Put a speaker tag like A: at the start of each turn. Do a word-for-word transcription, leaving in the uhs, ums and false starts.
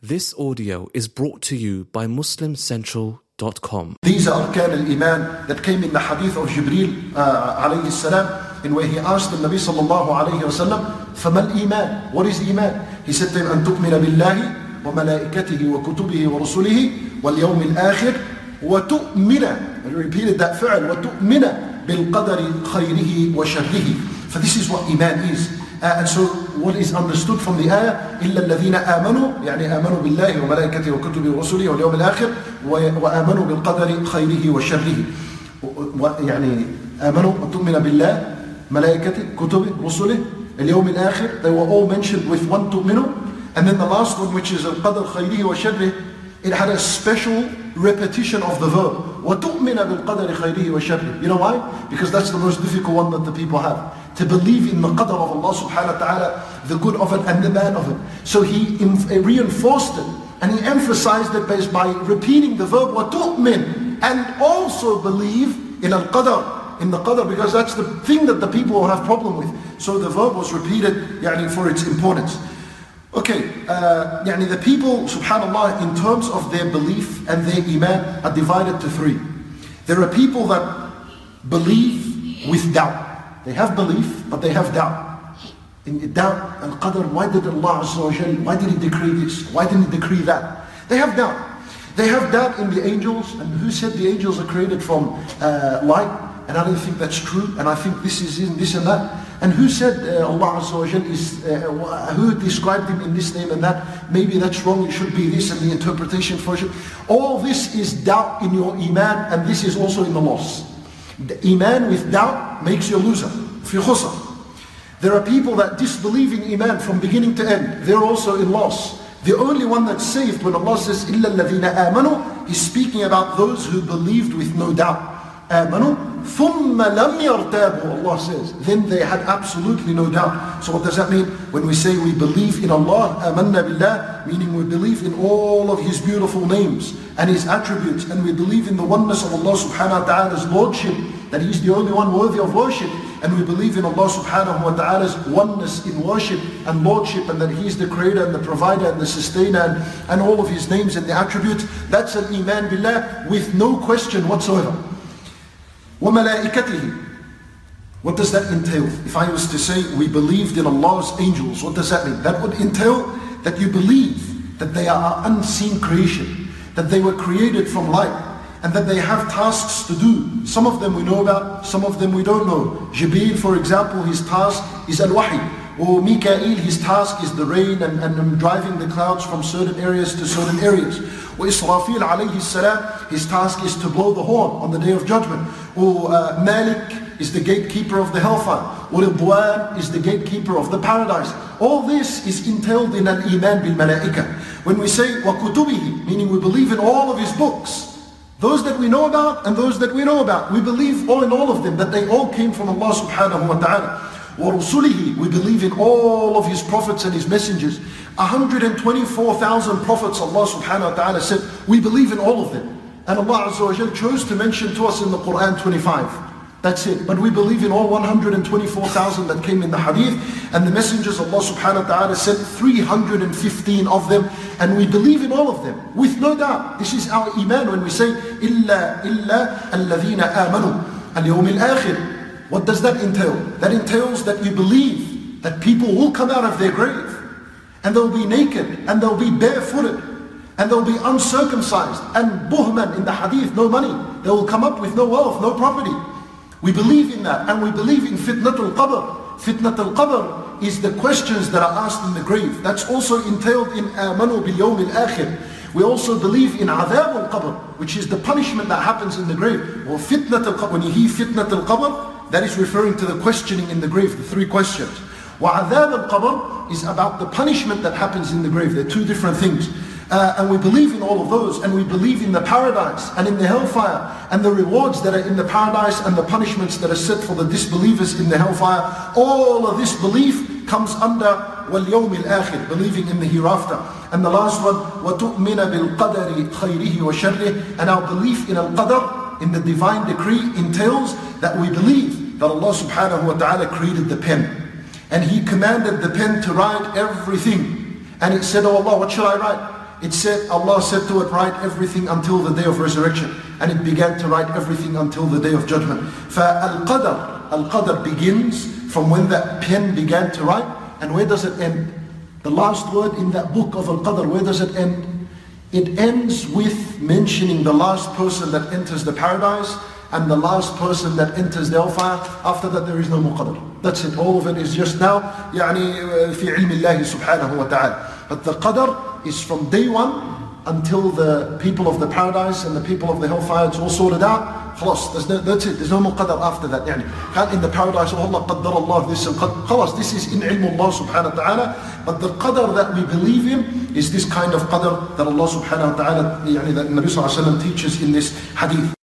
A: This audio is brought to you by Muslim Central dot com.
B: These are arkan al-iman that came in the hadith of Jibreel uh, alayhi salam, in where he asked the Nabi sallallahu alayhi wa sallam, فَمَا الْإِيمان? What is iman? He said to him, أَن تُؤْمِنَ بِاللَّهِ وَمَلَائِكَتِهِ وَكُتُبِهِ وَرُسُلِهِ وَالْيَوْمِ الْآخِرِ وَتُؤْمِنَ. And he repeated that fi'l, وَتُؤْمِنَ بِالْقَدَرِ خَيْرِهِ وَشَرِّهِ. For this is what iman is. Uh, and so what is understood from the ayah, إِلَّا الَّذِينَ آمَنُوا يعني آمَنوا بِاللَّهِ وَمَلَائِكَتِهِ وَكُتُبِهِ وَرُسُلِهِ وَالْيَوْمِ الْآخِرِ وَآمَنوا بِالْقَدَرِ خَيْرِهِ وَشَرِّهِ. يعني آمَنوا وتؤمن بالله ملائكته كتبه رسله اليوم الآخر. They were all mentioned with one تؤمنوا, and then the last one, which is القدر خيره وشره, it had a special repetition of the verb وَتُؤْمِنَ بِالْقَدَرِ خَيْرِهِ وَشَرِّهِ. You know why? Because that's the most difficult one that the people have. To believe in the qadr of Allah subhanahu wa ta'ala, the good of it and the bad of it. So he reinforced it and he emphasized it based by repeating the verb وَتُؤْمِن, and also believe in al-qadr, in the qadr, because that's the thing that the people have problem with. So the verb was repeated yani, for its importance. Okay, uh, yani the people, subhanAllah, in terms of their belief and their iman are divided to three. There are people that believe with doubt. They have belief, but they have doubt. In doubt, al-qadr, why did Allah Azza wa Jal, why did He decree this? Why didn't He decree that? They have doubt. They have doubt in the angels, and who said the angels are created from uh, light? And I don't think that's true, and I think this is in this and that. And who said uh, Allah Azza wa Jal is, uh, who described Him in this name and that? Maybe that's wrong, it should be this, and the interpretation for it. All this is doubt in your iman, and this is also in the loss. The iman with doubt makes you a loser. Fi khusr. There are people that disbelieve in iman from beginning to end. They're also in loss. The only one that's saved when Allah says إِلَّا الَّذِينَ آمَنُوا, He's speaking about those who believed with no doubt. آمَنُوا ثُمَّ لَمْ يَرْتَابُوا, Allah says. Then they had absolutely no doubt. So what does that mean? When we say we believe in Allah, آمَنَّا بِاللَّهِ, meaning we believe in all of His beautiful names and His attributes, and we believe in the oneness of Allah subhanahu wa ta'ala's lordship, that He's the only one worthy of worship, and we believe in Allah subhanahu wa ta'ala's oneness in worship and lordship, and that He's the creator and the provider and the sustainer, and, and all of His names and the attributes. That's an iman billah with no question whatsoever. وَمَلَائِكَتِهِ. What does that entail? If I was to say we believed in Allah's angels, what does that mean? That would entail that you believe that they are unseen creation, that they were created from light, and that they have tasks to do. Some of them we know about, some of them we don't know. Jibreel, for example, his task is al-wahi. Or Mikael, his task is the rain and, and driving the clouds from certain areas to certain areas. Or Israfil alayhi salam, his task is to blow the horn on the day of judgment. Or uh, Malik is the gatekeeper of the hellfire. Or Ridwan is the gatekeeper of the paradise. All this is entailed in al-iman bil-malaika. When we say وَكُتُبِهِ, meaning we believe in all of His books, those that we know about and those that we know about, we believe all in all of them, that they all came from Allah subhanahu wa ta'ala. وَرُسُلِهِ, we believe in all of His prophets and His messengers. one hundred twenty-four thousand prophets Allah subhanahu wa ta'ala said, we believe in all of them. And Allah Azza wa Jal chose to mention to us in the Quran twenty-five. That's it. But we believe in all one hundred twenty-four thousand that came in the hadith. And the messengers Allah subhanahu wa ta'ala sent three hundred fifteen of them. And we believe in all of them, with no doubt. This is our iman when we say, إِلَّا إِلَّا الَّذِينَ آمَنُوا الْيَوْمِ الْآخِرِ. What does that entail? That entails that you believe that people will come out of their grave, and they'll be naked, and they'll be barefooted, and they'll be uncircumcised, and buhman in the hadith, no money. They will come up with no wealth, no property. We believe in that, and we believe in fitnatul qabr. Fitnatul qabr is the questions that are asked in the grave. That's also entailed in amanu bil yawm al-akhir. We also believe in adhab al-qabr, which is the punishment that happens in the grave. Or fitnatul qabr. When you hear fitnatul qabr, that is referring to the questioning in the grave, the three questions. وَعَذَابَ الْقَبْرِ is about the punishment that happens in the grave. They're two different things. Uh, and we believe in all of those, and we believe in the paradise and in the hellfire, and the rewards that are in the paradise and the punishments that are set for the disbelievers in the hellfire. All of this belief comes under وَالْيَوْمِ الْآخِرِ, believing in the hereafter. And the last one, وَتُؤْمِنَ بِالْقَدَرِ خَيْرِهِ وَشَرِّهِ. And our belief in al-qadr, in the divine decree, entails that we believe that Allah subhanahu wa ta'ala created the pen. And He commanded the pen to write everything. And it said, oh Allah, what shall I write? it said, Allah said to it, write everything until the day of resurrection. And it began to write everything until the day of judgment. فَالْقَدَرُ Al-Qadr begins from when that pen began to write. And where does it end? The last word in that book of Al-Qadr, where does it end? It ends with mentioning the last person that enters the paradise and the last person that enters the hellfire. After that there is no more qadr. That's it. All of it is just now يعني في علم الله سبحانه وتعالى. But the qadr is from day one until the people of the paradise and the people of the hellfire, it's all sorted out. خلاص, there's no, that's it. There's no more qadr after that. يعني can't in the paradise, oh Allah qaddar Allah this and qadr. خلاص, this is in ilm Allah subhanahu wa ta'ala. But the qadr that we believe in is this kind of qadr that Allah subhanahu wa ta'ala, يعني that Nabi sallallahu alayhi wa sallam teaches in this hadith.